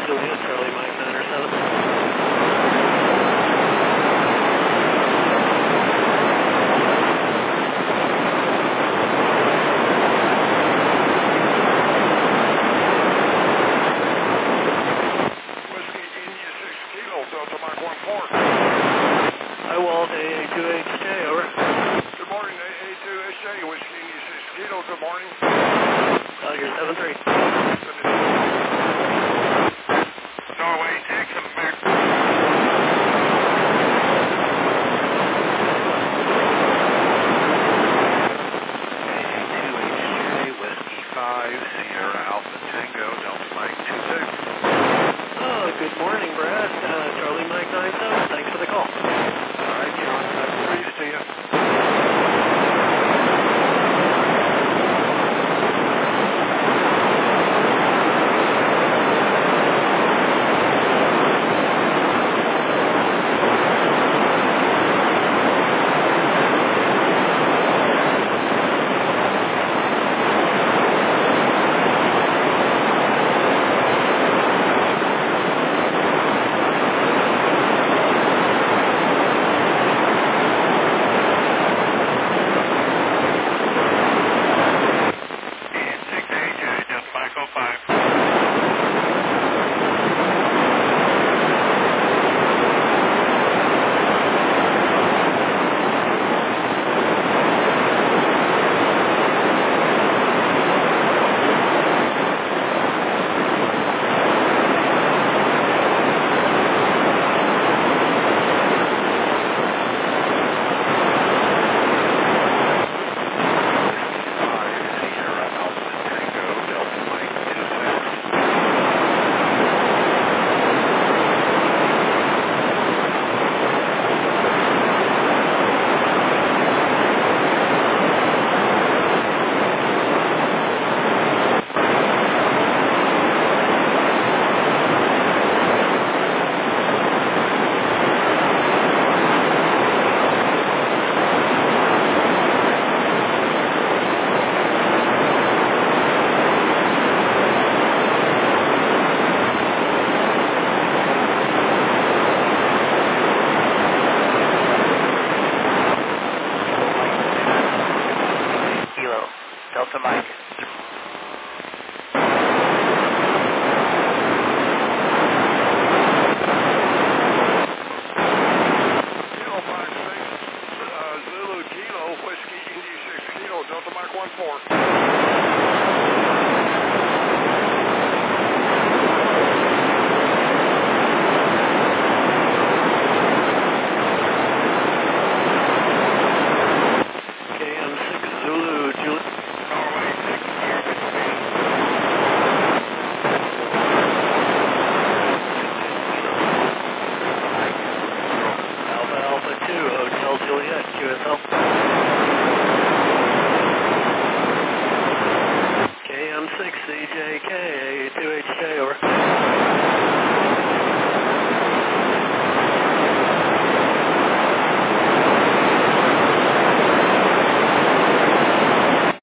Juliet, Charlie Mike 907. Whiskey India 6 Kilo, Delta Mike 1-4. Hi, Walt, AA2HJ, over. Good morning, AA2HJ, Whiskey India 6 Kilo, good morning. Tiger 73. Norway, Texas, America. AA2HJ, Whiskey 5, Sierra Alpha Tango, Delta Mike 22. Oh, good morning, Brad.